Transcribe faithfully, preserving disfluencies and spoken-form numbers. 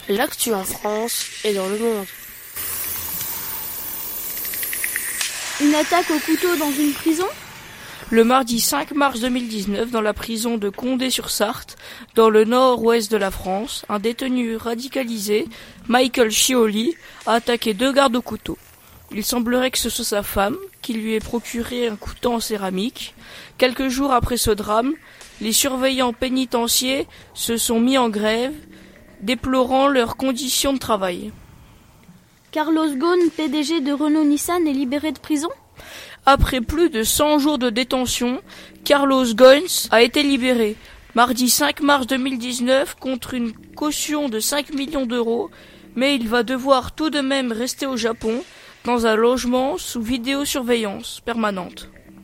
L'actu en France et dans le monde. Une attaque au couteau dans une prison ? Le mardi cinq mars deux mille dix-neuf, dans la prison de Condé-sur-Sarthe, dans le nord-ouest de la France, un détenu radicalisé, Michael Scioli, a attaqué deux gardes au couteau. Il semblerait que ce soit sa femme, qui lui ait procuré un couteau en céramique. Quelques jours après ce drame, les surveillants pénitentiaires se sont mis en grève, déplorant leurs conditions de travail. Carlos Ghosn, P D G de Renault-Nissan, est libéré de prison ? Après plus de cent jours de détention, Carlos Ghosn a été libéré mardi cinq mars deux mille dix-neuf contre une caution de cinq millions d'euros, mais il va devoir tout de même rester au Japon dans un logement sous vidéosurveillance permanente.